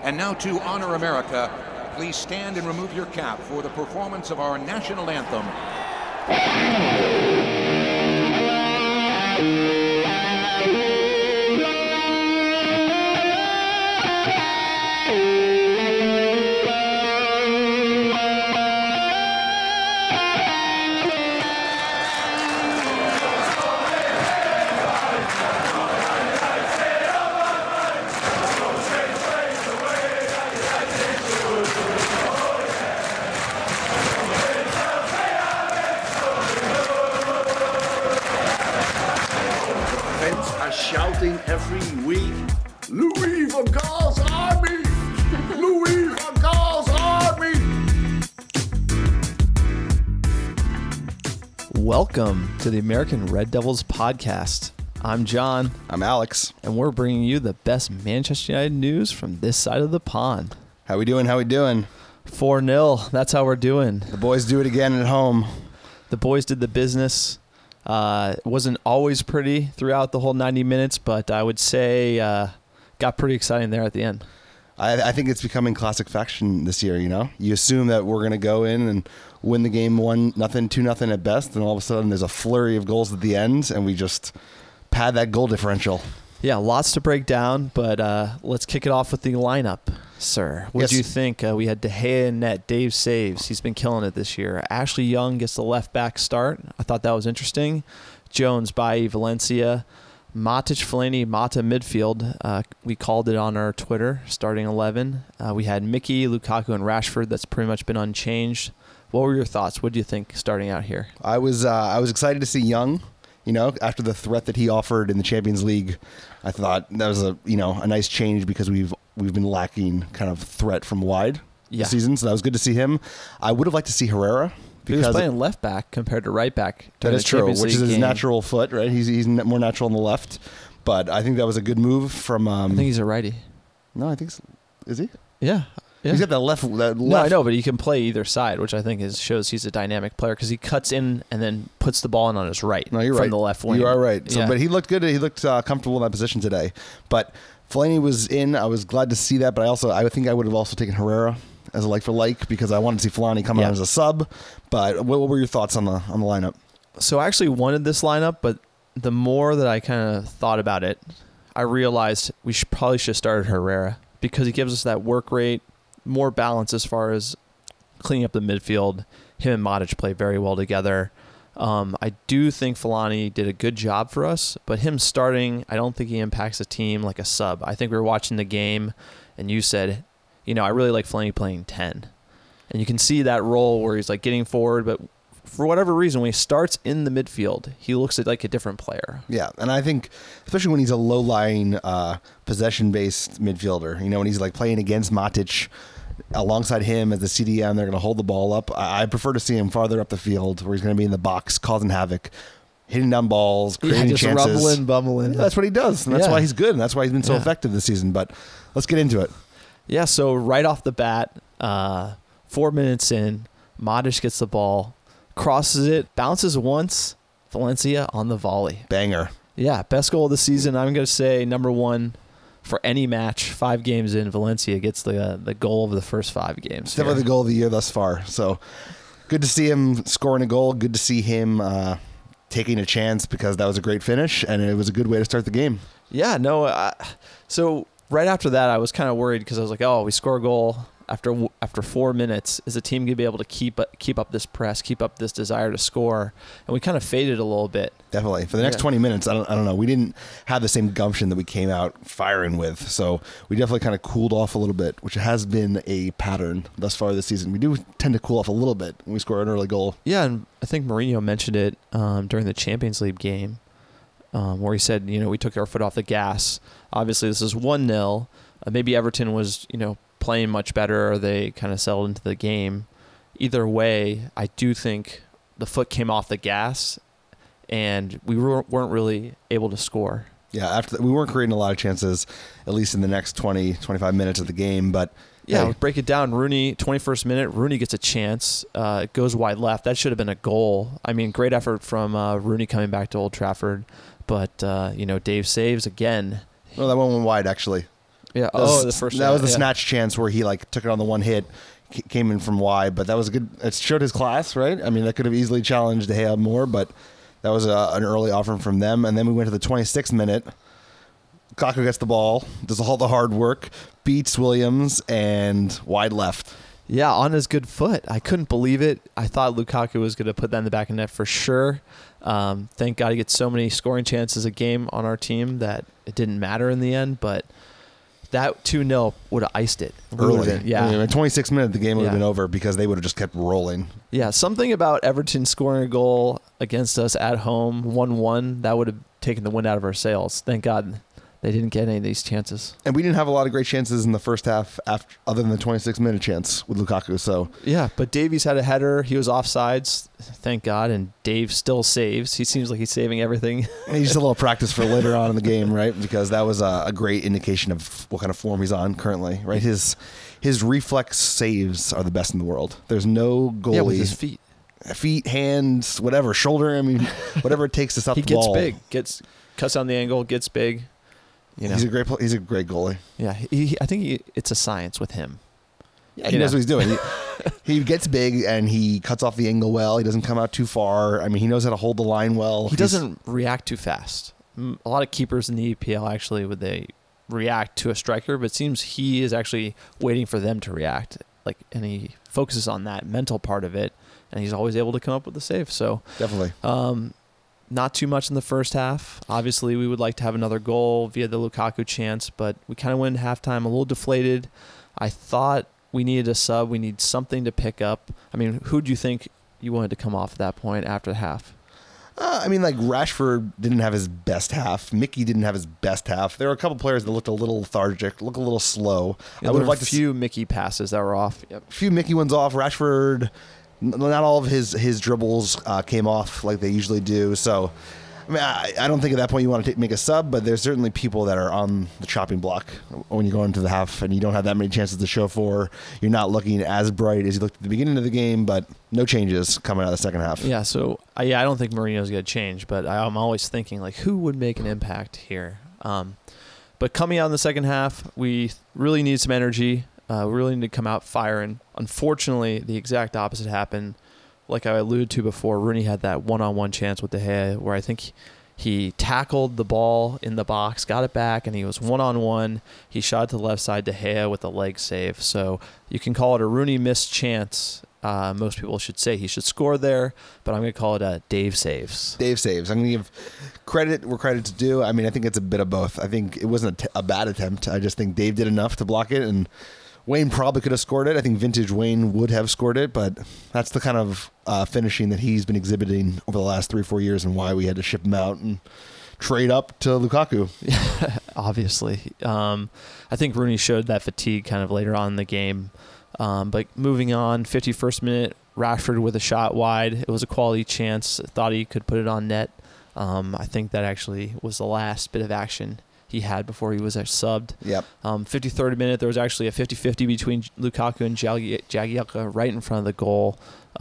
And now to honor America, please stand and remove your cap for the performance of our national anthem. Shouting every week, Louis van Gaal's Army! Louis van Gaal's Army! Welcome to the American Red Devils podcast. I'm John. I'm Alex. And we're bringing you the best Manchester United news from this side of the pond. How we doing? 4-0. That's how we're doing. The boys do it again at home. The boys did the business. It wasn't always pretty throughout the whole 90 minutes, but I would say got pretty exciting there at the end. I think it's becoming classic fashion this year, you know? You assume that we're going to go in and win the game 1-0, 2-0 at best, and all of a sudden there's a flurry of goals at the end, and we just pad that goal differential. Yeah, lots to break down, but let's kick it off with the lineup, sir. What do you think? We had De Gea in net, Dave saves. He's been killing it this year. Ashley Young gets the left back start. I thought that was interesting. Jones, Bailly, Valencia, Matic, Fellaini, Mata midfield. We called it on our Twitter, starting 11. We had Mickey, Lukaku, and Rashford. That's pretty much been unchanged. What were your thoughts? What do you think starting out here? I was excited to see Young. You know, after the threat that he offered in the Champions League, I thought that was a nice change because we've been lacking kind of threat from wide this season. So that was good to see him. I would have liked to see Herrera. Because he was playing left back compared to right back. That is true, which is his natural foot, right? He's more natural on the left. But I think that was a good move from... I think he's a righty. No, I think... Is he? Yeah. He's got that left. No, I know, but he can play either side, which I think shows he's a dynamic player because he cuts in and then puts the ball in on his right. No, you're right. From the left wing. You are right. So, but he looked good. He looked comfortable in that position today. But Fellaini was in. I was glad to see that. But I think I would have also taken Herrera as a like for like because I wanted to see Fellaini come out as a sub. But what were your thoughts on the lineup? So I actually wanted this lineup, but the more that I kind of thought about it, I realized we probably should have started Herrera because he gives us that work rate. More balance as far as cleaning up the midfield. Him and Matic play very well together. I do think Fellaini did a good job for us, but him starting, I don't think he impacts the team like a sub. I think we were watching the game, and you said, I really like Fellaini playing 10. And you can see that role where he's like getting forward, but for whatever reason, when he starts in the midfield, he looks like a different player. Yeah, and I think, especially when he's a low-lying, possession-based midfielder, when he's like playing against Matic, alongside him as the CDM, they're going to hold the ball up. I prefer to see him farther up the field where he's going to be in the box, causing havoc, hitting down balls, creating chances. Rumbling, bumbling. Yeah, that's what he does, and that's why he's good, and that's why he's been so effective this season. But let's get into it. Yeah, so right off the bat, 4 minutes in, Matic gets the ball, crosses it, bounces once, Valencia on the volley. Banger. Yeah, best goal of the season. I'm going to say number one. For any match, 5 games in, Valencia gets the goal of the first 5 games. It's definitely the goal of the year thus far. So good to see him scoring a goal. Good to see him taking a chance because that was a great finish, and it was a good way to start the game. Yeah, no. So right after that, I was kind of worried because I was like, we score a goal after 4 minutes. Is the team going to be able to keep up this press, keep up this desire to score? And we kind of faded a little bit. Definitely. For the next 20 minutes, I don't know. We didn't have the same gumption that we came out firing with. So we definitely kind of cooled off a little bit, which has been a pattern thus far this season. We do tend to cool off a little bit when we score an early goal. Yeah, and I think Mourinho mentioned it during the Champions League game where he said, we took our foot off the gas. Obviously, this is 1-0. Maybe Everton was, playing much better, or they kind of settled into the game. Either way, I do think the foot came off the gas and we weren't really able to score. Yeah, we weren't creating a lot of chances, at least in the next 20, 25 minutes of the game. But yeah, break it down. Rooney, 21st minute, Rooney gets a chance. It goes wide left. That should have been a goal. I mean, great effort from Rooney coming back to Old Trafford. But, Dave saves again. Well, that one went wide, actually. Yeah. The first. That was the yeah. snatch chance where he like took it on the one hit, came in from wide. But that was a good. It showed his class, right? I mean, that could have easily challenged De Gea more, but that was an early offer from them. And then we went to the 26th minute. Lukaku gets the ball, does all the hard work, beats Williams, and wide left. Yeah, on his good foot. I couldn't believe it. I thought Lukaku was going to put that in the back of net for sure. Thank God he gets so many scoring chances a game on our team that it didn't matter in the end. But that 2-0 would have iced it. Early. Yeah. I mean, in 26 minutes, the game would have Yeah. been over because they would have just kept rolling. Yeah, something about Everton scoring a goal against us at home, 1-1, that would have taken the wind out of our sails. Thank God they didn't get any of these chances. And we didn't have a lot of great chances in the first half other than the 26-minute chance with Lukaku. So Yeah, but Davies had a header. He was offsides, thank God, and Dave still saves. He seems like he's saving everything. he's just a little practice for later on in the game, right? Because that was a great indication of what kind of form he's on currently, right? His reflex saves are the best in the world. There's no goalie. Yeah, with his feet. Hands, whatever, shoulder. I mean, whatever it takes to stop He the ball. gets big, cuts down the angle, gets big. You know. He's a great goalie. Yeah, I think it's a science with him. Yeah, he knows what he's doing. He gets big and he cuts off the angle well. He doesn't come out too far. I mean, he knows how to hold the line well. He doesn't react too fast. A lot of keepers in the EPL actually would they react to a striker, but it seems he is actually waiting for them to react. And he focuses on that mental part of it, and he's always able to come up with a save. So Definitely. Not too much in the first half. Obviously, we would like to have another goal via the Lukaku chance, but we kind of went halftime a little deflated. I thought we needed a sub. We need something to pick up. I mean, who do you think you wanted to come off at that point after the half? I mean, like Rashford didn't have his best half. Mickey didn't have his best half. There were a couple players that looked a little lethargic, looked a little slow. I would have liked a few Mickey passes that were off. Yep. A few Mickey ones off. Rashford, not all of his dribbles came off like they usually do. So, I mean, I don't think at that point you want to make a sub, but there's certainly people that are on the chopping block when you go into the half and you don't have that many chances to show for. You're not looking as bright as you looked at the beginning of the game, but no changes coming out of the second half. Yeah, so I don't think Mourinho's going to change, but I'm always thinking, like, who would make an impact here? But coming out in the second half, we really need some energy. We really need to come out firing. Unfortunately, the exact opposite happened. Like I alluded to before, Rooney had that one-on-one chance with De Gea where I think he tackled the ball in the box, got it back, and he was one-on-one. He shot it to the left side, De Gea with a leg save. So you can call it a Rooney missed chance. Most people should say he should score there, but I'm going to call it a Dave saves. Dave saves. I'm going to give credit where credit's due. I mean, I think it's a bit of both. I think it wasn't a bad attempt. I just think Dave did enough to block it, and Wayne probably could have scored it. I think vintage Wayne would have scored it, but that's the kind of finishing that he's been exhibiting over the last 3-4 years and why we had to ship him out and trade up to Lukaku. Obviously. I think Rooney showed that fatigue kind of later on in the game. But moving on, 51st minute, Rashford with a shot wide. It was a quality chance. Thought he could put it on net. I think that actually was the last bit of action he had before he was subbed. Yep. 53rd minute, there was actually a 50-50 between Lukaku and Jagielka right in front of the goal.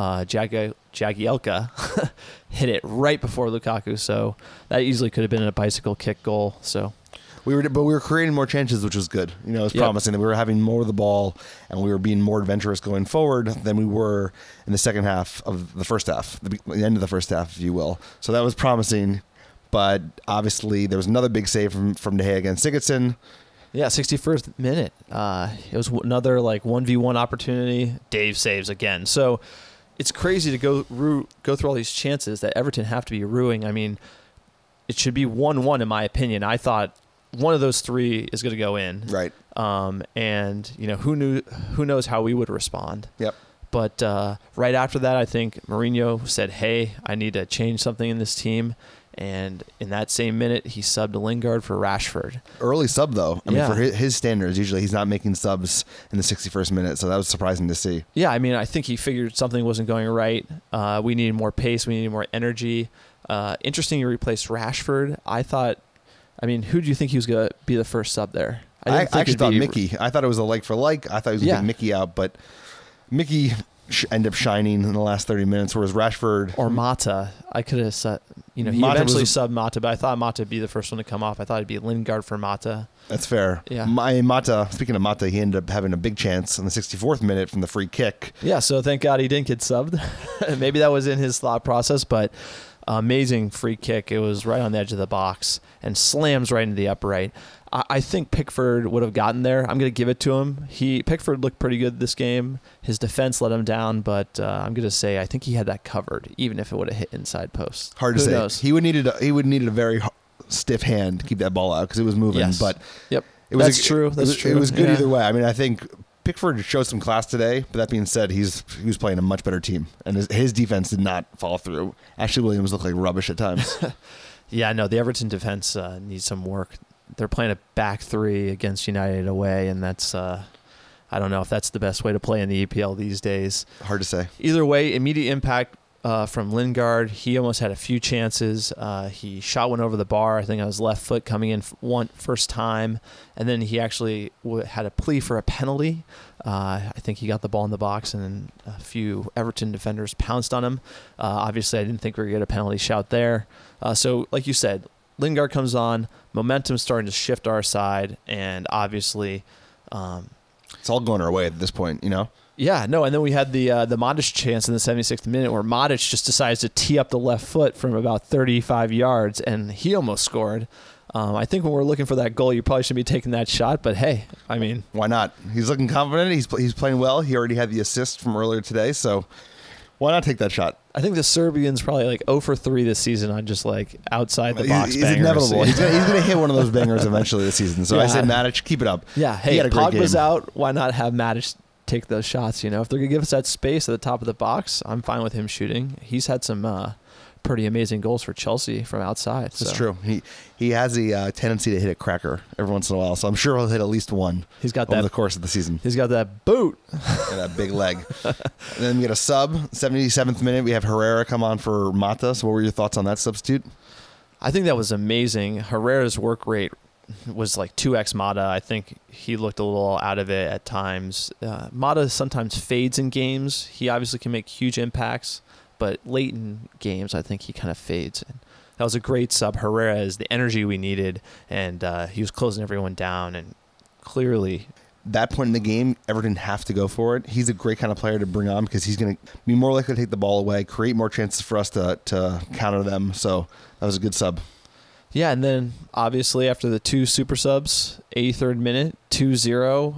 Jagielka hit it right before Lukaku, so that easily could have been a bicycle kick goal. So we were creating more chances, which was good. You know, it was promising that we were having more of the ball and we were being more adventurous going forward than we were in the second half of the first half, the end of the first half, if you will. So that was promising. But obviously, there was another big save from De Gea against Sigurdsson. Yeah, 61st minute. It was another 1v1 opportunity. Dave saves again. So it's crazy to go through all these chances that Everton have to be ruining. I mean, it should be 1-1 in my opinion. I thought one of those three is going to go in. Right. And who knows how we would respond. Yep. But right after that, I think Mourinho said, "Hey, I need to change something in this team." And in that same minute, he subbed Lingard for Rashford. Early sub, though. I mean, Yeah. for his standards, usually he's not making subs in the 61st minute, so that was surprising to see. Yeah, I mean, I think he figured something wasn't going right. We needed more pace. We needed more energy. Interesting, he replaced Rashford. Who do you think he was going to be the first sub there? I actually thought Mickey. I thought it was a like for like. I thought he was going to take Mickey out, but Mickey end up shining in the last 30 minutes, whereas Rashford or Mata. I could have said, he Mata eventually was- subbed Mata, but I thought Mata would be the first one to come off. I thought it'd be Lingard for Mata. That's fair. Yeah. Mata, speaking of Mata, he ended up having a big chance in the 64th minute from the free kick. Yeah, so thank God he didn't get subbed. Maybe that was in his thought process, but amazing free kick. It was right on the edge of the box and slams right into the upright. I think Pickford would have gotten there. I'm going to give it to him. Pickford looked pretty good this game. His defense let him down, but I'm going to say I think he had that covered, even if it would have hit inside post. Hard to Who say. knows? He would needed a very stiff hand to keep that ball out because it was moving. Yes. But Yep. it was That's true. That's true. It was good Yeah. either way. I mean, I think Pickford showed some class today. But that being said, he was playing a much better team, and his defense did not follow through. Ashley Williams looked like rubbish at times. Yeah, no, the Everton defense needs some work. They're playing a back three against United away, and that's I don't know if that's the best way to play in the EPL these days. Hard to say. Either way, immediate impact from Lingard. He almost had a few chances. He shot one over the bar. I think on his left foot coming in first time, and then he actually had a plea for a penalty. I think he got the ball in the box, and then a few Everton defenders pounced on him. Obviously, I didn't think we were going to get a penalty shout there. So, like you said, Lingard comes on, momentum starting to shift our side, and obviously, It's all going our way at this point, yeah, no, and then we had the Modric chance in the 76th minute where Modric just decides to tee up the left foot from about 35 yards, and he almost scored. I think when we're looking for that goal, you probably shouldn't be taking that shot, but hey, I mean, Why not? He's looking confident. He's playing well. He already had the assist from earlier today, so why not take that shot? I think the Serbian's probably like 0 for 3 this season on just like outside the box He's bangers. inevitable. He's gonna hit one of those bangers eventually this season. So I Yeah. say, Matic, keep it up. Yeah, He hey, had a great Pogba's game. out. Why not have Matic take those shots? If they're going to give us that space at the top of the box, I'm fine with him shooting. He's had some pretty amazing goals for Chelsea from outside. That's so. true. He has a tendency to hit a cracker every once in a while, so I'm sure he'll hit at least one. He's got over that- the course of the season. He's got that boot. And that big leg. And then we get a sub. 77th minute, we have Herrera come on for Mata. So what were your thoughts on that substitute? I think that was amazing. Herrera's work rate was like 2x Mata. I think he looked a little out of it at times. Mata sometimes fades in games. He obviously can make huge impacts, but late in games, I think he kind of fades. And that was a great sub. Herrera is the energy we needed, and he was closing everyone down, and clearly... That point in the game, Everton have to go for it. He's a great kind of player to bring on because he's going to be more likely to take the ball away, create more chances for us to counter them. So that was a good sub. Yeah, and then obviously after the 2 super subs, 83rd minute, 2-0,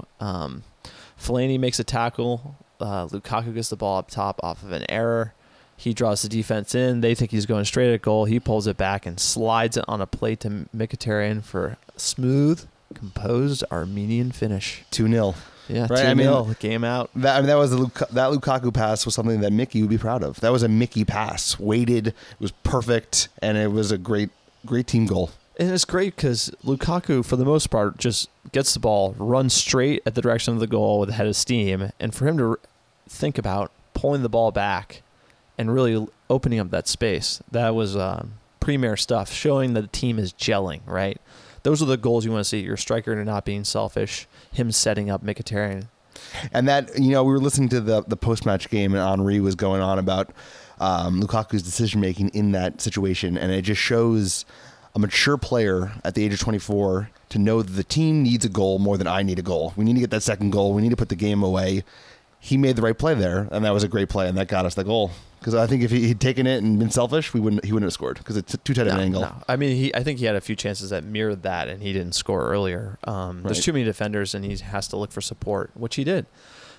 Fellaini makes a tackle. Lukaku gets the ball up top off of an error. He draws the defense in. They think he's going straight at goal. He pulls it back and slides it on a plate to Mkhitaryan for a smooth, composed Armenian finish. 2-0. Yeah, Right, 2-0, game out. That was that Lukaku pass was something that Mickey would be proud of. That was a Mickey pass. Weighted, it was perfect, and it was a great team goal. And it's great because Lukaku, for the most part, just gets the ball, runs straight at the direction of the goal with a head of steam. And for him to think about pulling the ball back and really opening up that space, that was premier stuff, showing that the team is gelling, right? Those are the goals you want to see. Your striker not being selfish, him setting up Mkhitaryan. And that, we were listening to the post-match game, and Henry was going on about Lukaku's decision-making in that situation, and it just shows a mature player at the age of 24 to know that the team needs a goal more than I need a goal. We need to get that second goal. We need to put the game away. He made the right play there, and that was a great play, and that got us the goal. Because I think if he'd taken it and been selfish, he wouldn't have scored because it's too tight of an angle. No. I mean, I think he had a few chances that mirrored that, and he didn't score earlier. There's too many defenders, and he has to look for support, which he did.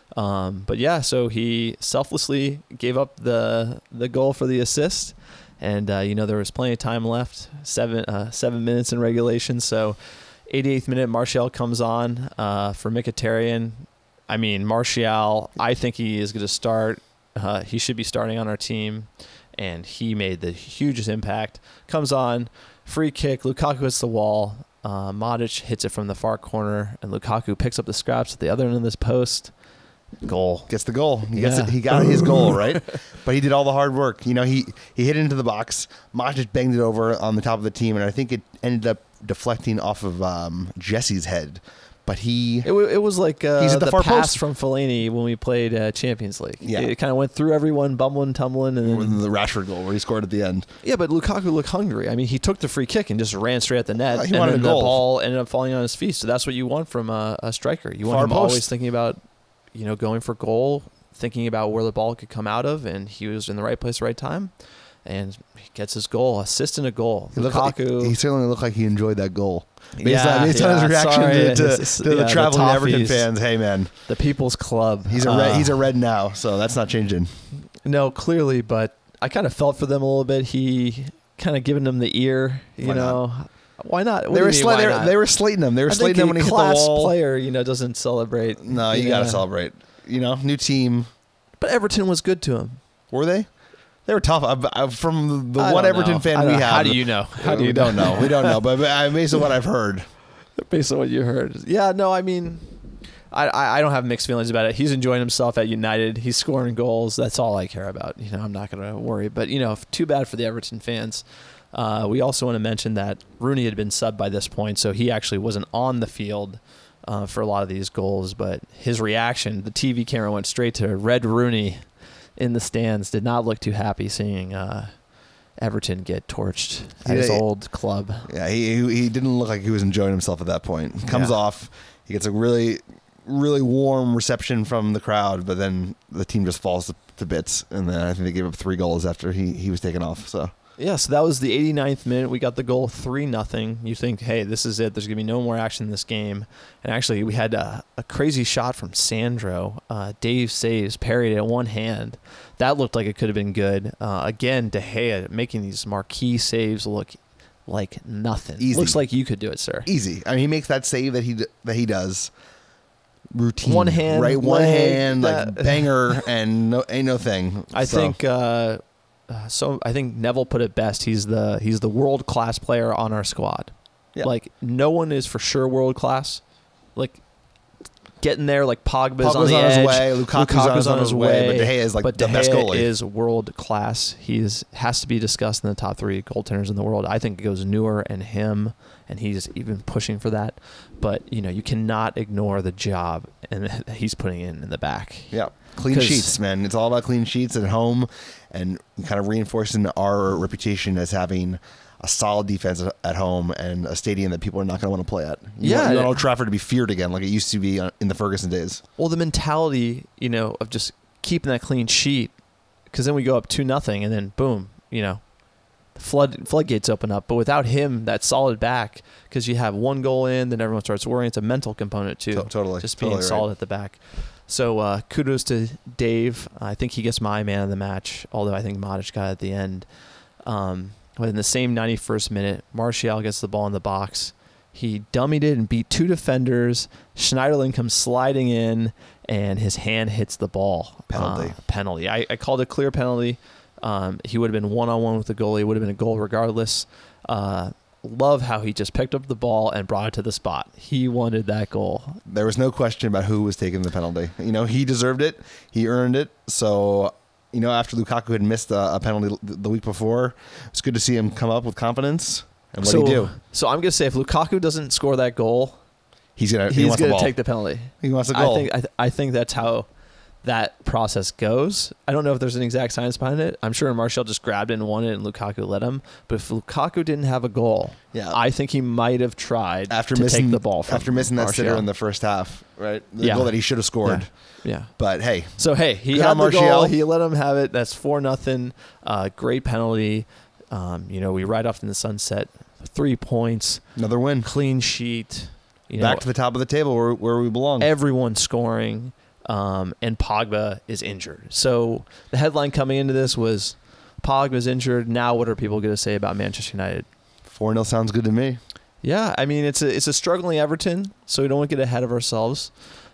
But yeah, so he selflessly gave up the goal for the assist, and there was plenty of time left, 7 minutes in regulation. So 88th minute, Martial comes on for Mkhitaryan. I mean, Martial, I think he is going to start. He should be starting on our team, and he made the hugest impact. Comes on, free kick, Lukaku hits the wall, Modric hits it from the far corner, and Lukaku picks up the scraps at the other end of this post. Goal. Gets the goal. Yeah. He got his goal, right? But he did all the hard work. He hit it into the box. Modric banged it over on the top of the team, and I think it ended up deflecting off of Jesse's head. but he It was like He's at the far pass post. from Fellaini when we played Champions League. Yeah. It kind of went through everyone, bumbling, tumbling, and then, the Rashford goal where he scored at the end. yeah. But Lukaku looked hungry. I mean, he took the free kick and just ran straight at the net. He and wanted then a goal. The ball ended up falling on his feet. So that's what you want from a striker. You want Far him post. always thinking about, going for goal, thinking about where the ball could come out of, and he was in the right place, right time, and he gets his goal, assist and a goal. He certainly looked like he enjoyed that goal. Based on his reaction sorry. to It's- the yeah, traveling Everton Toffees, fans. Hey man, the People's Club. he's a red now, so that's not changing. No, clearly, but I kind of felt for them a little bit. He kind of giving them the ear, Why not? Why not? What They do were you mean, why not? they were slating him. They were I slating think him when he hit the class wall. player, doesn't celebrate. No, you got to celebrate. New team. But Everton was good to him. Were they? They were tough. From the I one don't Everton know. fan I we don't know. have. How do you know? How do you We don't know. We don't know. But based on what I've heard, Based on what you heard. Yeah, no, I mean, I don't have mixed feelings about it. He's enjoying himself at United. He's scoring goals. That's all I care about. I'm not going to worry. But, too bad for the Everton fans. We also want to mention that Rooney had been subbed by this point, so he actually wasn't on the field for a lot of these goals. But his reaction, the TV camera went straight to Red Rooney in the stands, did not look too happy seeing Everton get torched at his old club. yeah, he didn't look like he was enjoying himself at that point. Comes Yeah. off, he gets a really, really warm reception from the crowd, but then the team just falls to bits, and then I think they gave up 3 goals after he was taken off. So Yeah, so that was the 89th minute. We got the goal 3-0. You think, hey, this is it. There's going to be no more action in this game. And actually, we had a crazy shot from Sandro. Dave saves, parried it one hand. That looked like it could have been good. Again, De Gea making these marquee saves look like nothing. Easy. Looks like you could do it, sir. easy. I mean, he makes that save that he does. Routine. One hand, right? One leg, hand, like banger, and ain't no thing. I think Neville put it best. He's the world class player on our squad. Yeah. Like no one is for sure world class. Like getting there, like Pogba's on the on his edge, way, Lukaku's on his way, but De Gea is like but the De best Gea goalie. is world class. Has to be discussed in the top 3 goaltenders in the world. I think it goes Neuer and him, and he's even pushing for that. But you cannot ignore the job and he's putting in the back. Yeah. Clean 'Cause- sheets, man. It's all about clean sheets at home and kind of reinforcing our reputation as having a solid defense at home and a stadium that people are not going to want to play at. You want Old Trafford to be feared again like it used to be in the Ferguson days. Well, the mentality, of just keeping that clean sheet, because then we go up 2-0, and then boom, floodgates open up. But without him, that solid back, because you have one goal in, then everyone starts worrying. It's a mental component too. Totally. Just being Totally right. solid at the back. So kudos to Dave. I think he gets my man of the match, although I think Modic got it at the end. But in the same 91st minute, Martial gets the ball in the box. He dummied it and beat 2 defenders. Schneiderlin comes sliding in, and his hand hits the ball. Penalty. I called a clear penalty. He would have been one-on-one with the goalie. It would have been a goal regardless. Love how he just picked up the ball and brought it to the spot. He wanted that goal. There was no question about who was taking the penalty. He deserved it. He earned it. So, after Lukaku had missed a penalty the week before, it's good to see him come up with confidence. And what did he do? So I'm going to say if Lukaku doesn't score that goal, He's gonna take the penalty. He wants the goal. I think that's how that process goes. I don't know if there's an exact science behind it. I'm sure Martial just grabbed it and won it, and Lukaku let him. But if Lukaku didn't have a goal, I think he might have tried to take the ball from after missing that Martial. sitter in the first half, right? The Yeah. goal that he should have scored. Yeah. But hey, So hey, he Good had on the Martial. goal. He let him have it. That's 4-0. Great penalty. We ride off in the sunset. 3 points. another win. Clean sheet. Back to the top of the table where we belong. Everyone scoring, and Pogba is injured. So the headline coming into this was Pogba's injured. Now what are people going to say about Manchester United? 4-0 sounds good to me. Yeah, I mean it's a struggling Everton, so we don't want to get ahead of ourselves.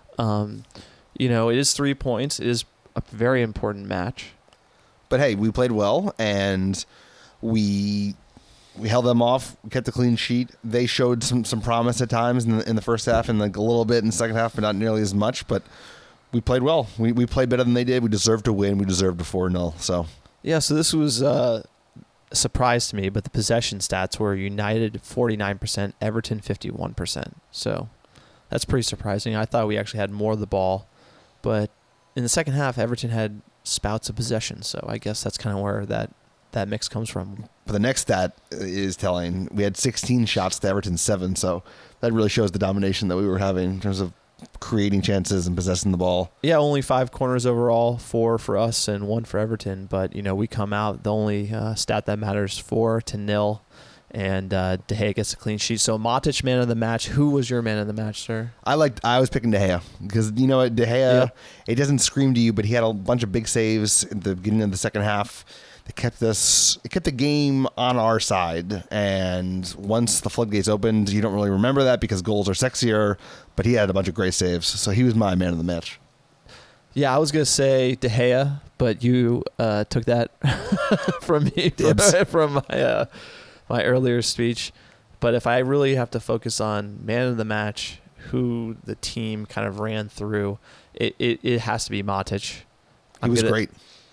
It is 3 points. It is a very important match. But hey, we played well and we held them off. We kept a clean sheet. They showed some promise at times in the first half and like a little bit in the second half, but not nearly as much. But we played well. We played better than they did. We deserved to win. We deserved a 4-0. So Yeah, so this was a surprise to me, but the possession stats were United 49%, Everton 51%. So That's pretty surprising. I thought we actually had more of the ball, but in the second half, Everton had spouts of possession. So I guess that's kind of where that mix comes from. But the next stat is telling. We had 16 shots to Everton's 7, so that really shows the domination that we were having in terms of creating chances and possessing the ball. Yeah, only 5 corners overall, 4 for us and 1 for Everton. But, we come out, the only stat that matters, 4-0, and De Gea gets a clean sheet. So Matic, man of the match. Who was your man of the match, sir? I was picking De Gea because, De Gea, It doesn't scream to you, but he had a bunch of big saves at the beginning of the second half. It kept the game on our side, and once the floodgates opened, you don't really remember that because goals are sexier, but he had a bunch of great saves, so he was my man of the match. Yeah, I was going to say De Gea, but you took that from me, from my earlier speech. But if I really have to focus on man of the match, who the team kind of ran through, it has to be Matic. He was great.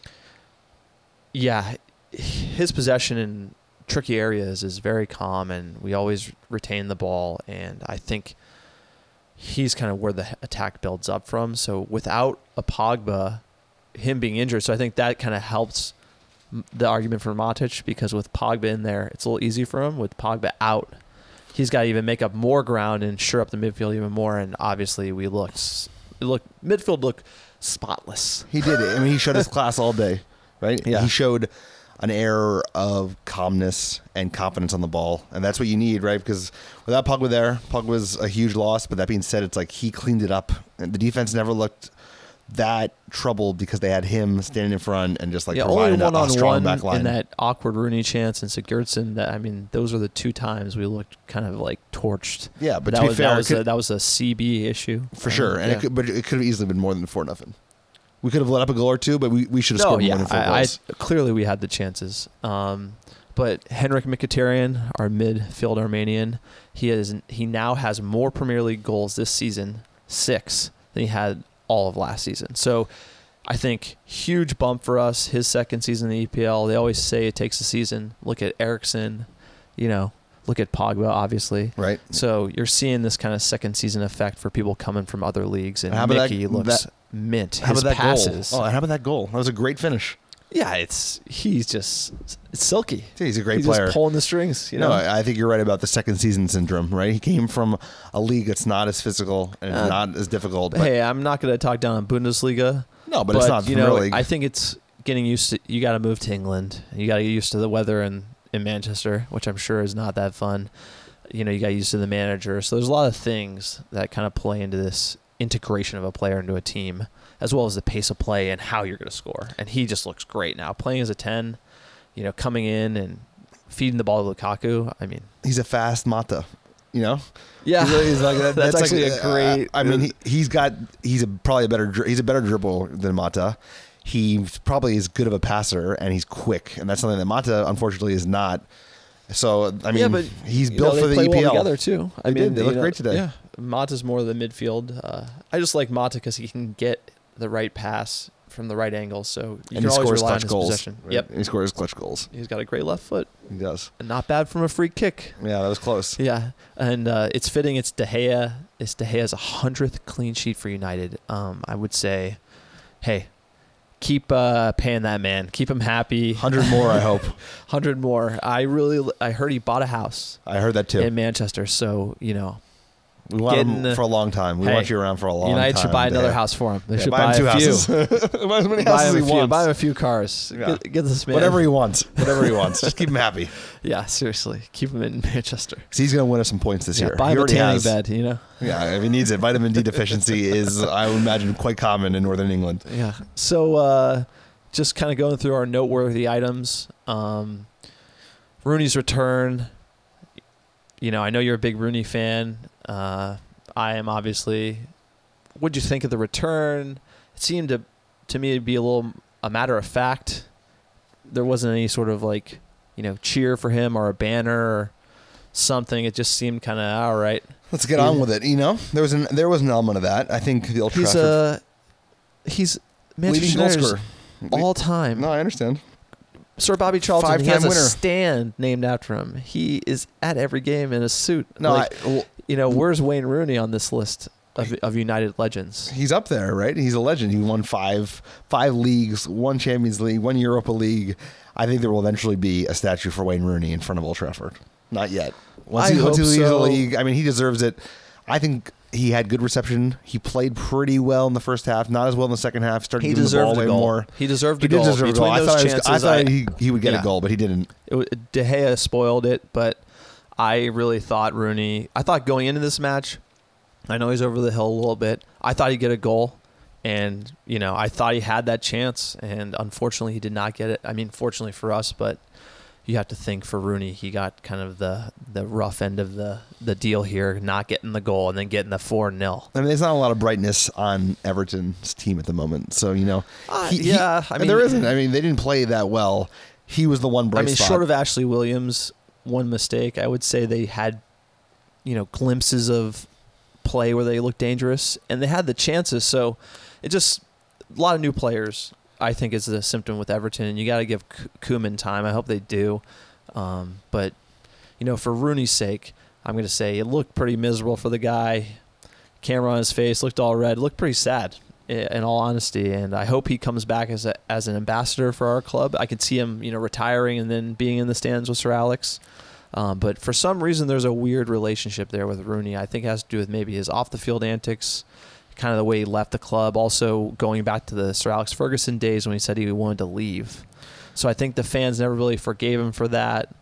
Yeah, his possession in tricky areas is very calm, and we always retain the ball, and I think he's kind of where the attack builds up from. So without a Pogba, him being injured, so I think that kind of helps the argument for Matic, because with Pogba in there, it's a little easy for him. With Pogba out, he's got to even make up more ground and shore up the midfield even more, and obviously midfield looked spotless. He did it. I mean, he showed his class all day. Right? Yeah. He showed an air of calmness and confidence on the ball, and that's what you need, right? Because without Pogba there, Pogba's a huge loss, but that being said, it's like he cleaned it up, and the defense never looked that troubled because they had him standing in front and just providing a strong back line. In that awkward Rooney chance and Sigurdsson, those are the 2 times we looked kind of like torched. Yeah, but to be fair, that was a CB issue. For sure, and it could have easily been more than 4-0. We could have let up a goal or 2, but we should have scored more than 4 goals. Clearly, we had the chances. But Henrik Mkhitaryan, our midfield Armenian, he now has more Premier League goals this season, 6, than he had all of last season. So I think huge bump for us, his second season in the EPL. They always say it takes a season. Look at Eriksen, look at Pogba, obviously. Right. So you're seeing this kind of second season effect for people coming from other leagues, and Mickey looks mint. How about that passes. goal? Oh, how about that goal? That was a great finish. Yeah, it's silky. He's a great he's player. Just pulling the strings. No, I think you're right about the second season syndrome, right? He came from a league that's not as physical and not as difficult. But hey, I'm not going to talk down on Bundesliga. No, but it's not Premier League. I think it's getting used to. You got to move to England. You got to get used to the weather in Manchester, which I'm sure is not that fun. You got used to the manager. So there's a lot of things that kind of play into this integration of a player into a team, as well as the pace of play and how you're going to score. And he just looks great now. Playing as a 10, coming in and feeding the ball to Lukaku. I mean, he's a fast Mata, Yeah. He's like, that's actually a great... he's probably a better dribbler than Mata. He probably is good of a passer, and he's quick. And that's something that Mata, unfortunately, is not. So, but he's built for the EPL. Well together, too. They look great today. Yeah. Mata's more of the midfield. I just like Mata because he can get the right pass from the right angle, so you can always rely on his possession. Right? Yep. He scores clutch goals. He's got a great left foot. He does. And not bad from a free kick. Yeah, that was close. Yeah, and it's fitting. It's De Gea. It's De Gea's 100th clean sheet for United. I would say, hey, keep paying that man. Keep him happy. 100 more, I hope. 100 more. I heard he bought a house. I heard that too. In Manchester, so we want him for a long time. We want you around for a long time. United should buy another house for him. They should buy him 2 houses. Buy as many houses as he wants. Buy him a few cars. Yeah. Get this man whatever he wants. Just keep him happy. Yeah, seriously, keep him in Manchester. Because he's going to win us some points this year. Buy him a tanning bed. Yeah, if he needs it. Vitamin D deficiency is, I would imagine, quite common in Northern England. Yeah. So just kind of going through our noteworthy items. Rooney's return. I know you're a big Rooney fan. I am, obviously. What'd you think of the return? It seemed to me to be a matter of fact. There wasn't any sort of cheer for him or a banner or something. It just seemed kind of all right. Let's get on with it. There was an element of that. I think the Old Trafford. He's Manchester United's all time. No, I understand. Sir Bobby Charlton, he has winner. a stand named after him. He is at every game in a suit. No, where's Wayne Rooney on this list of United legends? He's up there, right? He's a legend. He won five leagues, one Champions League, one Europa League. I think there will eventually be a statue for Wayne Rooney in front of Old Trafford. Not yet. Once he leaves the league, I mean, he deserves it. I think he had good reception. He played pretty well in the first half, not as well in the second half. Started giving the ball away more. He deserved a goal. He did deserve a goal. I thought he would get a goal, but he didn't. De Gea spoiled it, but I really thought Rooney. I thought going into this match, I know he's over the hill a little bit. I thought he'd get a goal, and I thought he had that chance, and unfortunately he did not get it. I mean, fortunately for us, but you have to think for Rooney, he got kind of the rough end of the deal here, not getting the goal and then getting the 4-0. I mean, there's not a lot of brightness on Everton's team at the moment, so there isn't. I mean, they didn't play that well. He was the one bright spot. Short of Ashley Williams, one mistake, I would say they had, glimpses of play where they looked dangerous, and they had the chances. So it just a lot of new players, I think, is the symptom with Everton, and you got to give Koeman time. I hope they do. But for Rooney's sake, I'm going to say it looked pretty miserable for the guy. Camera on his face, looked all red, looked pretty sad, in all honesty. And I hope he comes back as an ambassador for our club. I could see him, retiring and then being in the stands with Sir Alex. But for some reason, there's a weird relationship there with Rooney. I think it has to do with maybe his off-the-field antics, kind of the way he left the club. Also, going back to the Sir Alex Ferguson days when he said he wanted to leave. So I think the fans never really forgave him for that.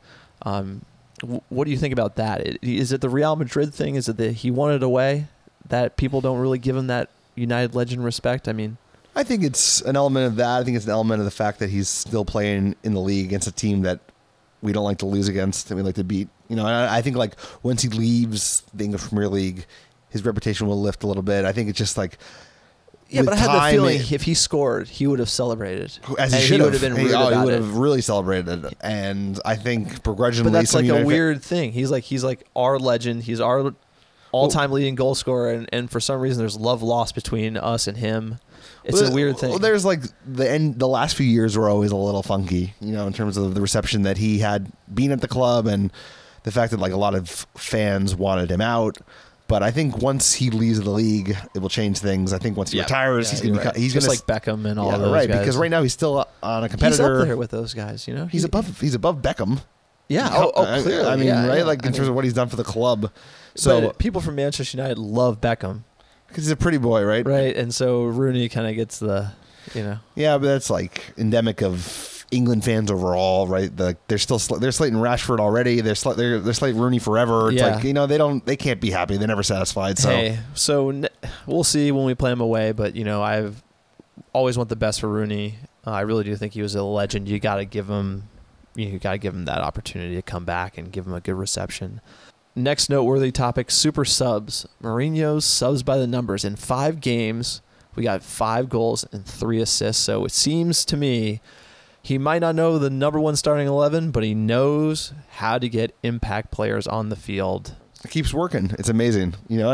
What do you think about that? Is it the Real Madrid thing? Is it that he wanted away, that people don't really give him that United legend respect? I mean, I think it's an element of that. I think it's an element of the fact that he's still playing in the league against a team that we don't like to lose against and we like to beat. And I think like once he leaves the English Premier League, his reputation will lift a little bit. I think it's just like, yeah, but I had the feeling if he scored, he would have celebrated. As he should have. He would have really celebrated. And I think begrudgingly, but that's like a weird thing. He's like our legend. He's our all-time leading goal scorer, and for some reason, there's love lost between us and him. It's a weird thing. Well, there's like the last few years were always a little funky, in terms of the reception that he had being at the club and the fact that like a lot of fans wanted him out. But I think once he leaves the league, it will change things. I think once he retires, he's going to be just like Beckham and all those guys. Because right now he's still on a competitor. He's up there with those guys, He's above Beckham. Yeah. Clearly. I mean, right? Like in terms of what he's done for the club. So but people from Manchester United love Beckham because he's a pretty boy, right? Right, and so Rooney kind of gets the, Yeah, but that's like endemic of England fans overall, right? They're slating Rashford already. They're slating Rooney forever. It's like, they can't be happy. They're never satisfied. So we'll see when we play him away. But I've always want the best for Rooney. I really do think he was a legend. You got to give him that opportunity to come back and give him a good reception. Next noteworthy topic: super subs. Mourinho's subs by the numbers. In 5 games, we got 5 goals and 3 assists. So it seems to me he might not know the number 1 starting 11, but he knows how to get impact players on the field. It keeps working. It's amazing.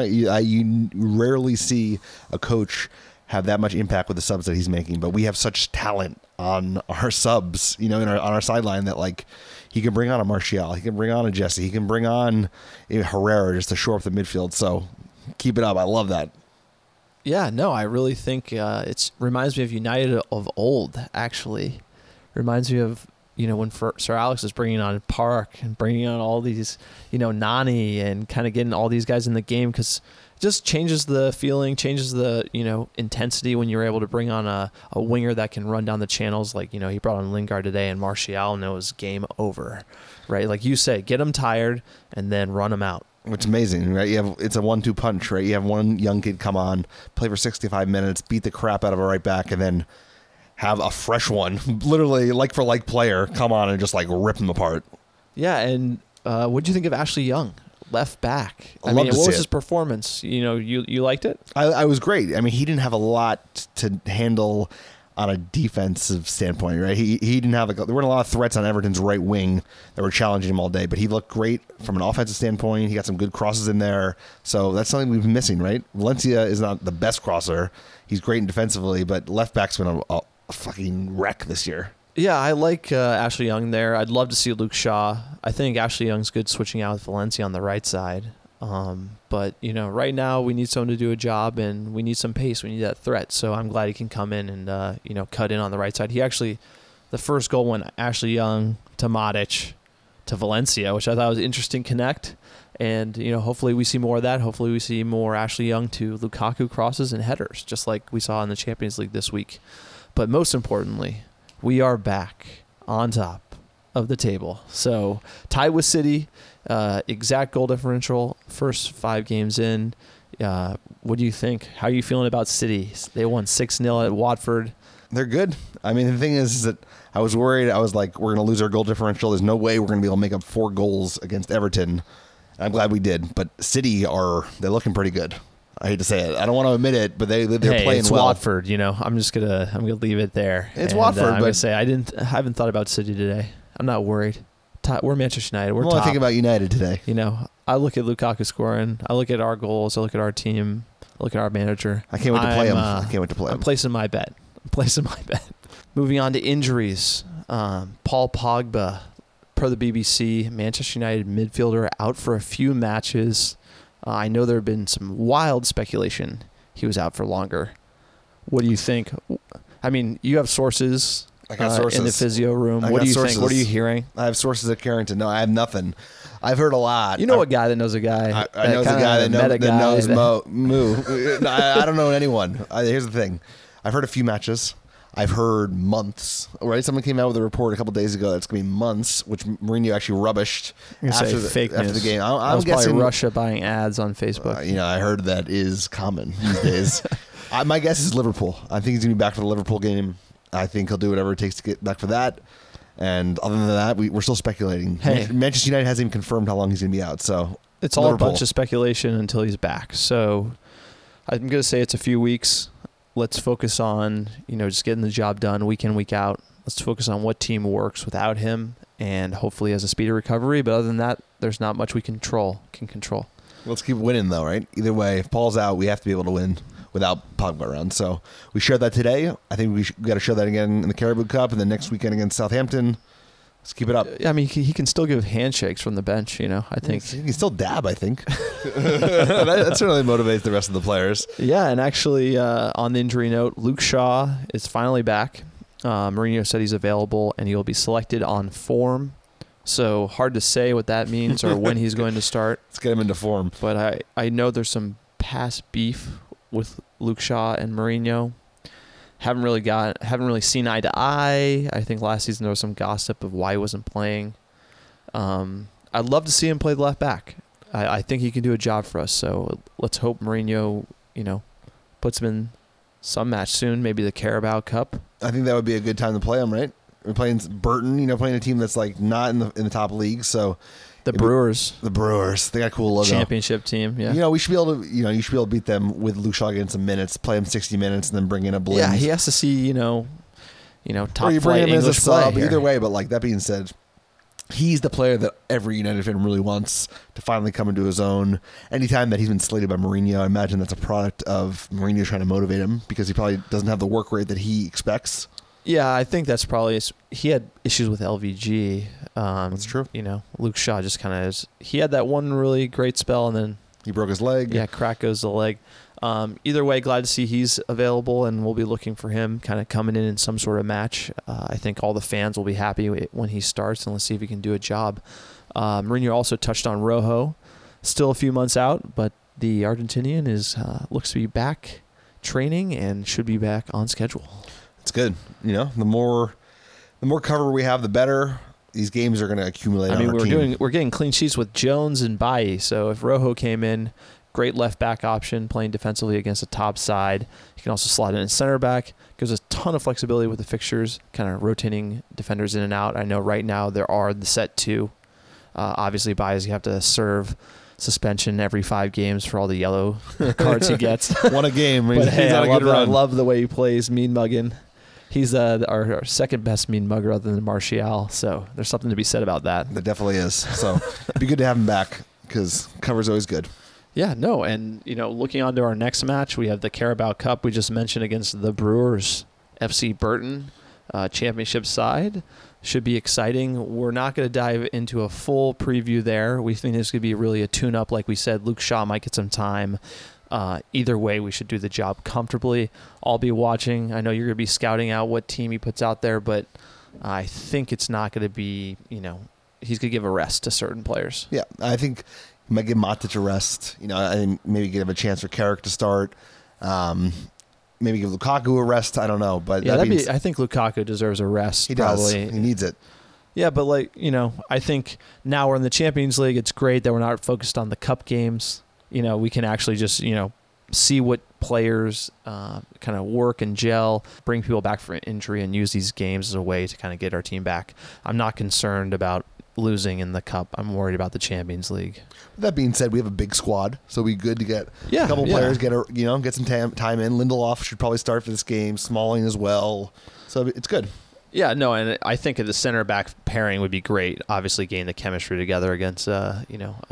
You rarely see a coach have that much impact with the subs that he's making, but we have such talent on our subs, on our sideline that like he can bring on a Martial, he can bring on a Jesse, he can bring on Herrera just to shore up the midfield. So keep it up. I love that. Yeah, no, I really think it reminds me of United of old, actually. Reminds me of, when Sir Alex was bringing on Park and bringing on all these, Nani and kind of getting all these guys in the game, because it just changes the feeling, changes the, intensity when you're able to bring on a winger that can run down the channels. Like, he brought on Lingard today and Martial, and it was game over, right? Like you say, get them tired and then run them out. Which is amazing, right? It's a 1-2 punch, right? You have one young kid come on, play for 65 minutes, beat the crap out of a right back, and then have a fresh one, literally like for like player, come on and just like rip them apart. Yeah, and what do you think of Ashley Young, left back? What was his performance? You liked it? I was great. I mean, he didn't have a lot to handle on a defensive standpoint, right? He didn't have there weren't a lot of threats on Everton's right wing that were challenging him all day, but he looked great from an offensive standpoint. He got some good crosses in there. So that's something we've been missing, right? Valencia is not the best crosser. He's great in defensively, but left back's been a fucking wreck this year. Yeah, I like Ashley Young there. I'd love to see Luke Shaw. I think Ashley Young's good switching out with Valencia on the right side. But, right now we need someone to do a job, and we need some pace. We need that threat. So I'm glad he can come in and, cut in on the right side. He actually, the first goal went Ashley Young to Matic to Valencia, which I thought was an interesting connect. And, hopefully we see more of that. Hopefully we see more Ashley Young to Lukaku crosses and headers, just like we saw in the Champions League this week. But most importantly, we are back on top of the table. So tied with City, exact goal differential, first 5 games in. What do you think? How are you feeling about City? They won 6-0 at Watford. They're good. I mean, the thing is that I was worried. I was like, we're going to lose our goal differential. There's no way we're going to be able to make up 4 goals against Everton. I'm glad we did. But City they're looking pretty good. I hate to say it. I don't want to admit it, but they're playing it's well. Watford, I'm gonna leave it there. It's Watford, I'm but gonna say I haven't thought about City today. I'm not worried. We're Manchester United. We're top. I think about United today. I look at Lukaku scoring. I look at our goals. I look at our team. I look at our manager. I can't wait to play him. I can't wait to play him. I'm placing my bet. Moving on to injuries. Paul Pogba, per the BBC, Manchester United midfielder, out for a few matches. I know there have been some wild speculation he was out for longer. What do you think? I mean, you have sources, I got sources in the physio room. What do you think? What are you hearing? I have sources at Carrington. No, I have nothing. I've heard a lot. You know a guy that knows a guy. I know a guy that knows Moo. I don't know anyone. Here's the thing. I've heard a few matches. I've heard months. Right? Someone came out with a report a couple days ago that's going to be months, which Mourinho actually rubbished after the game. I'm guessing probably Russia buying ads on Facebook. I heard that is common these days. My guess is Liverpool. I think he's going to be back for the Liverpool game. I think he'll do whatever it takes to get back for that. And other than that, we're still speculating. Hey. Manchester United hasn't even confirmed how long he's going to be out. So it's all a bunch of speculation until he's back. So I'm going to say it's a few weeks. Let's focus on, just getting the job done week in, week out. Let's focus on what team works without him and hopefully has a speedy recovery. But other than that, there's not much we can control. Let's keep winning, though, right? Either way, if Paul's out, we have to be able to win without Pogba around. So we shared that today. I think we got to show that again in the Carabao Cup and then next weekend against Southampton. Let's keep it up. I mean, he can still give handshakes from the bench, I think. He can still dab, I think. that certainly motivates the rest of the players. Yeah, and actually, on the injury note, Luke Shaw is finally back. Mourinho said he's available, and he'll be selected on form. So hard to say what that means or when he's going to start. Let's get him into form. But I know there's some past beef with Luke Shaw and Mourinho. Haven't really seen eye to eye. I think last season there was some gossip of why he wasn't playing. I'd love to see him play the left back. I think he can do a job for us. So let's hope Mourinho, puts him in some match soon. Maybe the Carabao Cup. I think that would be a good time to play him, right? We're playing Burton, playing a team that's like not in the top league. So The Brewers, they got a cool logo. Championship team. Yeah. We should be able to. You should be able to beat them with Luke Shaw getting some minutes, play him 60 minutes, and then bring in a blend. Yeah, he has to see top or you bring flight him English as a sub. play Either way, but like that being said, he's the player that every United fan really wants to finally come into his own. Anytime that he's been slated by Mourinho, I imagine that's a product of Mourinho trying to motivate him because he probably doesn't have the work rate that he expects. Yeah, I think that's probably he had issues with LVG. That's true. Luke Shaw just kind of he had that one really great spell and then he broke his leg. Yeah, crack goes the leg. Either way, glad to see he's available, and we'll be looking for him kind of coming in some sort of match. I think all the fans will be happy when he starts, and let's see if he can do a job. Mourinho also touched on Rojo. Still a few months out, but the Argentinian looks to be back training and should be back on schedule. It's good. The more cover we have, the better. These games are going to accumulate. I mean, we're getting clean sheets with Jones and Bailly. So if Rojo came in, great left back option, playing defensively against a top side. You can also slot in a center back. Gives us a ton of flexibility with the fixtures, kind of rotating defenders in and out. I know right now there are the set 2. Obviously, Bailly, you have to serve suspension every 5 games for all the yellow cards he gets. Won a game. But hey, I love the way he plays, mean mugging. He's our second best mean mugger other than Martial, so there's something to be said about that. There definitely is. So it'd be good to have him back because cover's always good. Yeah, no, and looking on to our next match, we have the Carabao Cup we just mentioned against the Brewers, FC Burton. championship side. Should be exciting. We're not going to dive into a full preview there. We think this could be really a tune-up. Like we said, Luke Shaw might get some time. Either way, we should do the job comfortably. I'll be watching. I know you're going to be scouting out what team he puts out there, but I think it's not going to be, he's going to give a rest to certain players. Yeah, I think he might give Matic a rest. And maybe give him a chance for Carrick to start. Maybe give Lukaku a rest. I don't know, but yeah, I think Lukaku deserves a rest. He probably. does. He needs it. Yeah, but I think now we're in the Champions League. It's great that we're not focused on the cup games. We can actually just see what players kind of work and gel, bring people back from injury, and use these games as a way to kind of get our team back. I'm not concerned about losing in the cup. I'm worried about the Champions League. That being said, we have a big squad, so it'd be good to get a couple players get some time in. Lindelof should probably start for this game. Smalling as well, so it's good. Yeah, no, and I think the center back pairing would be great. Obviously, gain the chemistry together against a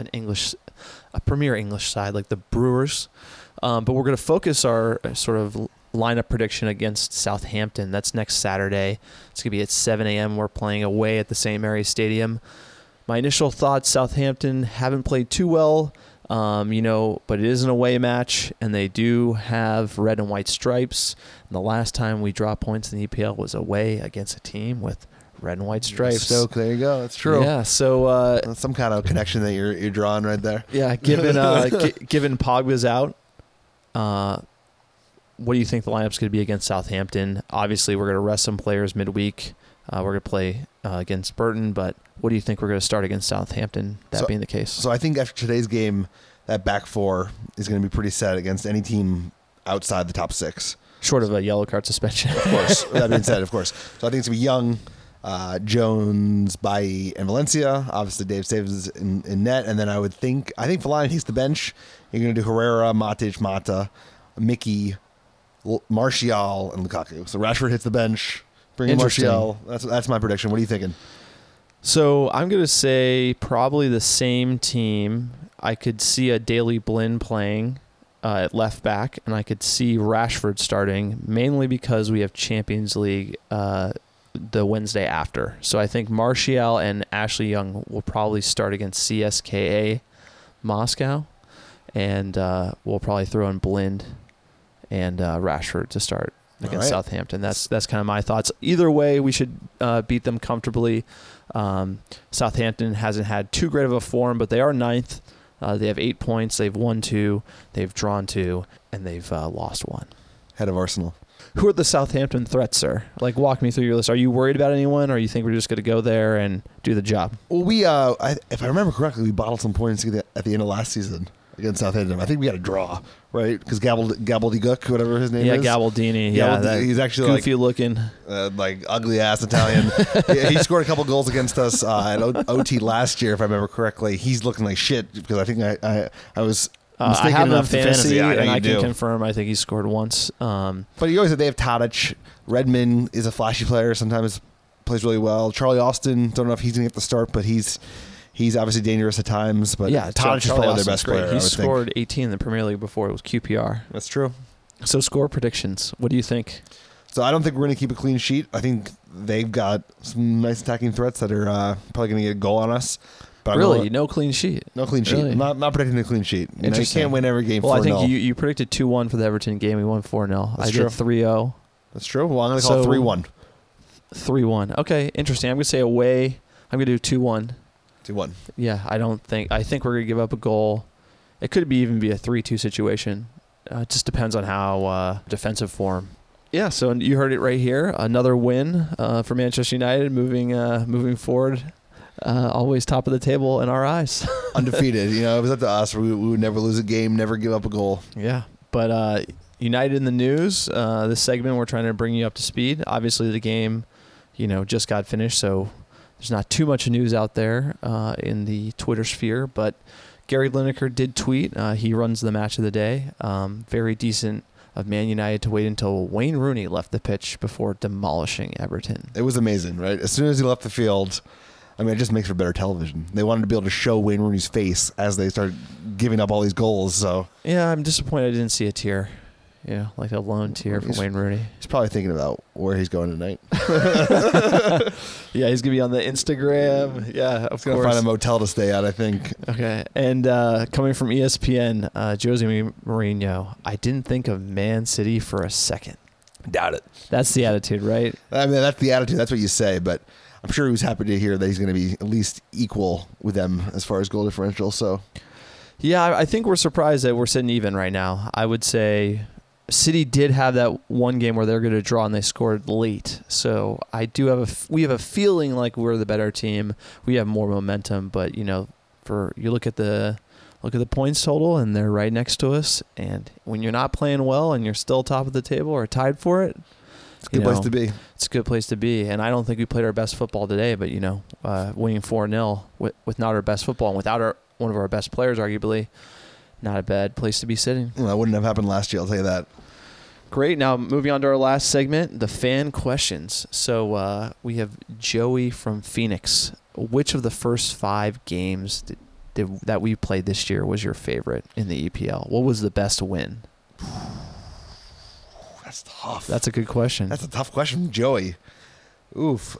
premier English side like the Brewers. But we're going to focus our sort of lineup prediction against Southampton. That's next Saturday. It's going to be at 7 a.m. We're playing away at the St. Mary's Stadium. My initial thoughts, Southampton haven't played too well, but it is an away match, and they do have red and white stripes. And the last time we dropped points in the EPL was away against a team with red and white stripes. So there you go. That's true. Yeah. So that's some kind of connection that you're drawing right there. Yeah. Given Pogba's out, what do you think the lineup's going to be against Southampton? Obviously, we're going to rest some players midweek. We're going to play against Burton, but what do you think we're going to start against Southampton, being the case? So I think after today's game, that back four is going to be pretty set against any team outside the top six. Short of a yellow card suspension. Of course. That being said, of course. So I think it's going to be Young, Jones, Bailly, and Valencia. Obviously, Dave Saves in net. And then I think Fellaini takes the bench. You're going to do Herrera, Matic, Mata, Mickey, Martial, and Lukaku. So Rashford hits the bench. Bring in Martial. That's my prediction. What are you thinking? So I'm going to say probably the same team. I could see a Daley Blind playing at left back, and I could see Rashford starting, mainly because we have Champions League the Wednesday after. So I think Martial and Ashley Young will probably start against CSKA Moscow, and we'll probably throw in Blind and Rashford to start against Southampton. That's kind of my thoughts. Either way, we should beat them comfortably. Southampton hasn't had too great of a form, but they are ninth. They have 8 points. They've won 2. They've drawn 2, and they've lost 1. Head of Arsenal. Who are the Southampton threats, sir? Like, walk me through your list. Are you worried about anyone, or you think we're just going to go there and do the job? Well, if I remember correctly, we bottled some points at the end of last season against Southampton. I think we got a draw, right? Because Gabaldyguk, whatever his name is. Yeah, Gabaldini. Yeah, he's actually goofy looking, ugly ass Italian. He scored a couple goals against us at OT last year, if I remember correctly. He's looking like shit because I think I was. I have him in fantasy, and I can do. confirm. I think he scored once. But you always say they have Tadic. Redmond is a flashy player. Sometimes plays really well. Charlie Austin. Don't know if he's going to get the start, but he's obviously dangerous at times. But yeah, Tadic is probably their best player. He scored 18 in the Premier League before it was QPR. That's true. So score predictions. What do you think? So I don't think we're going to keep a clean sheet. I think they've got some nice attacking threats that are probably going to get a goal on us. But really? No clean sheet? No clean sheet. Really? Not predicting a clean sheet. You can't win every game 4-0. Well, I think you predicted 2-1 for the Everton game. We won 4-0. I did 3-0. That's true. Well, I'm going to call it 3-1. 3-1. Okay, interesting. I'm going to say away. I'm going to do 2-1. 2-1. Yeah, I think we're going to give up a goal. It could even be a 3-2 situation. It just depends on how defensive form. Yeah, so you heard it right here. Another win for Manchester United, moving forward. Always top of the table in our eyes. Undefeated. If it was up to us, we would never lose a game, never give up a goal. Yeah, but United in the news. This segment, we're trying to bring you up to speed. Obviously, the game, just got finished, so there's not too much news out there in the Twitter sphere. But Gary Lineker did tweet. He runs the match of the day. Very decent of Man United to wait until Wayne Rooney left the pitch before demolishing Everton. It was amazing, right? As soon as he left the field, it just makes for better television. They wanted to be able to show Wayne Rooney's face as they started giving up all these goals. So yeah, I'm disappointed I didn't see a tear. like a lone tier for He's- Wayne Rooney. He's probably thinking about where he's going tonight. Yeah, he's gonna be on the Instagram. Yeah, of He's gonna course. find a motel to stay at, I think. Okay, and coming from ESPN, Jose Mourinho. I didn't think of Man City for a second. Doubt it. That's the attitude, right? I mean, that's the attitude. That's what you say, but I'm sure he was happy to hear that he's going to be at least equal with them as far as goal differential. So, Yeah, I think we're surprised that we're sitting even right now. I would say City did have that one game where they're going to draw and they scored late. So we have a feeling like we're the better team. We have more momentum, but you look at the points total and they're right next to us. And when you're not playing well and you're still top of the table or tied for it, it's a good place to be. It's a good place to be. And I don't think we played our best football today, but winning 4-0 with not our best football and without one of our best players, arguably, not a bad place to be sitting. Well, that wouldn't have happened last year, I'll tell you that. Great. Now, moving on to our last segment, the fan questions. So we have Joey from Phoenix. Which of the first 5 games that we played this year was your favorite in the EPL? What was the best win? That's tough. That's a good question. That's a tough question, Joey. Oof.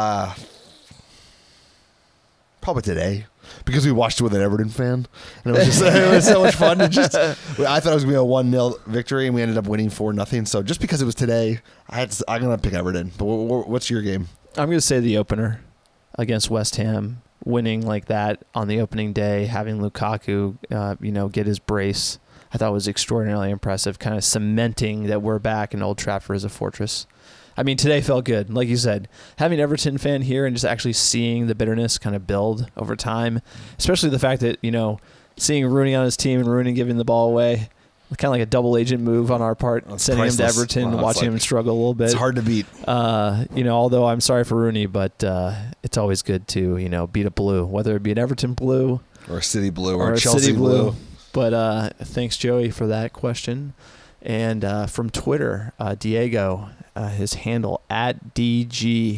Probably today, because we watched it with an Everton fan, and it was so much fun. I thought it was going to be a 1-0 victory, and we ended up winning 4-0. So just because it was today, I'm going to pick Everton. But what's your game? I'm going to say the opener against West Ham, winning like that on the opening day, having Lukaku, get his brace. I thought was extraordinarily impressive, kind of cementing that we're back in Old Trafford as a fortress. I mean, today felt good. Like you said, having an Everton fan here and just actually seeing the bitterness kind of build over time, especially the fact that, seeing Rooney on his team and Rooney giving the ball away, kind of like a double agent move on our part, sending him to Everton, watching him struggle a little bit. It's hard to beat. Although I'm sorry for Rooney, but it's always good to, beat a blue, whether it be an Everton blue or a City blue or a Chelsea Chelsea blue. But thanks, Joey, for that question. And from Twitter, Diego, his handle @DGONZA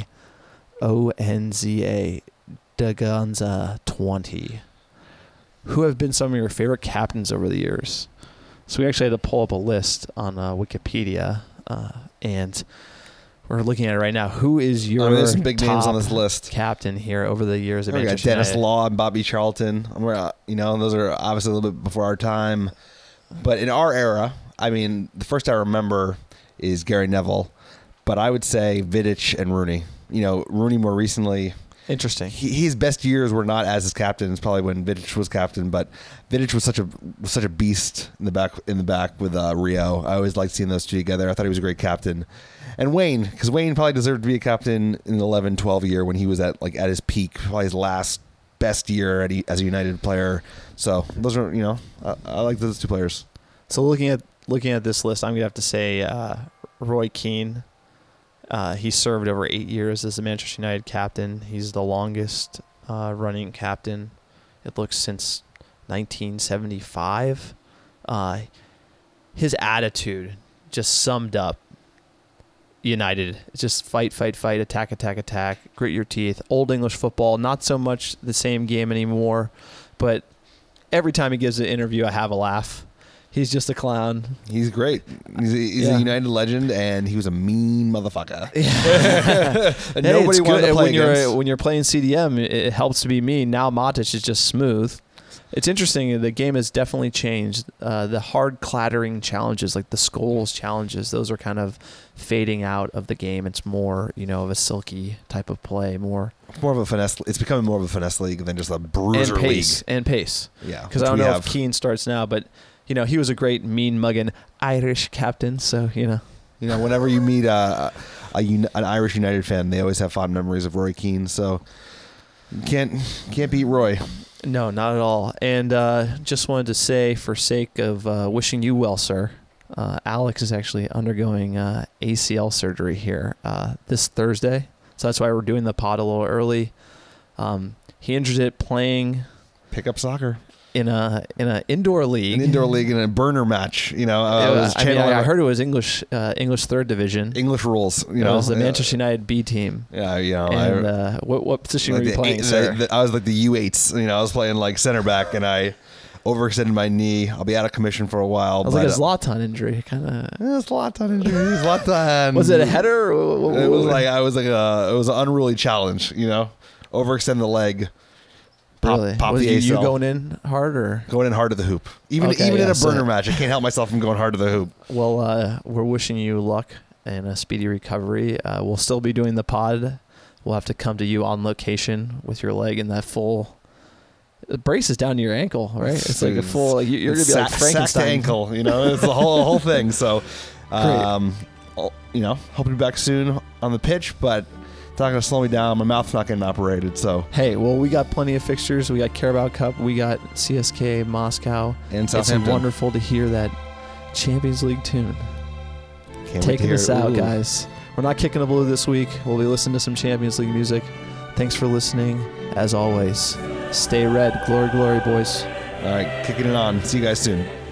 Daganza20. Who have been some of your favorite captains over the years? So we actually had to pull up a list on Wikipedia, and we're looking at it right now. Who is your there's some big names top on this list. captain here over the years? Of We got Manchester Dennis United? Law and Bobby Charlton. Those are obviously a little bit before our time. But in our era, the first I remember is Gary Neville. But I would say Vidic and Rooney. Rooney more recently. Interesting. His best years were not as his captain. It's probably when Vidic was captain, but Vidic was such a beast in the back with Rio. I always liked seeing those two together. I thought he was a great captain. And Wayne, because Wayne probably deserved to be a captain in the 11-12 year when he was at his peak, probably his last best year as a United player. So those are I like those two players. So looking at this list, I'm gonna have to say Roy Keane. He served over 8 years as the Manchester United captain. He's the longest running captain, it looks, since 1975. His attitude just summed up United. It's just fight, attack, grit your teeth. Old English football, not so much the same game anymore, but every time he gives an interview, I have a laugh. He's just a clown. He's great. He's a United legend, and he was a mean motherfucker. And Hey, nobody wanted to play against. When you're playing CDM, it helps to be mean. Now Matic is just smooth. It's interesting. The game has definitely changed. The hard clattering challenges, like the Scholes challenges, those are kind of fading out of the game. It's more, of a silky type of play. More of a finesse. It's becoming more of a finesse league than just a bruiser league. And pace. Yeah, because I don't know if Keane starts now, but he was a great mean mugging Irish captain. So whenever you meet an Irish United fan, they always have fond memories of Roy Keane. So you can't beat Roy. No, not at all. And just wanted to say, for sake of wishing you well, sir, Alex is actually undergoing ACL surgery here this Thursday. So that's why we're doing the pod a little early. He injured it playing pickup soccer in a indoor league. An indoor league in a burner match. I heard it was English third division. English rules. It was the Manchester United B team. Yeah, And what position were you playing, sir? I was like the U8s. I was playing like center back, and I overextended my knee. I'll be out of commission for a while. It was like a Zlatan injury, kind of. It's Zlatan injury. Zlatan. Was it a header? It was like it was an unruly challenge. Overextend the leg. Really? Pop Was the you ACL. going in hard or? Going in hard to the hoop. Even Okay, in yeah, a so- burner match, I can't help myself from going hard to the hoop. Well, we're wishing you luck and a speedy recovery. We'll still be doing the pod. We'll have to come to you on location with your leg in that full. The brace is down to your ankle, right? It's like a full. Like you're gonna be like Sack Frankenstein. to ankle. It's the whole thing. So, hope to be back soon on the pitch, but it's not going to slow me down. My mouth's not getting operated. So, Hey, well, we got plenty of fixtures. We got Carabao Cup. We got CSK Moscow. and It's Southampton. wonderful to hear that Champions League tune. Can't wait to Taking hear us it. out, Ooh. guys. We're not kicking the blue this week. We'll be listening to some Champions League music. Thanks for listening. As always, stay red. Glory, glory, boys. All right, kicking it on. See you guys soon.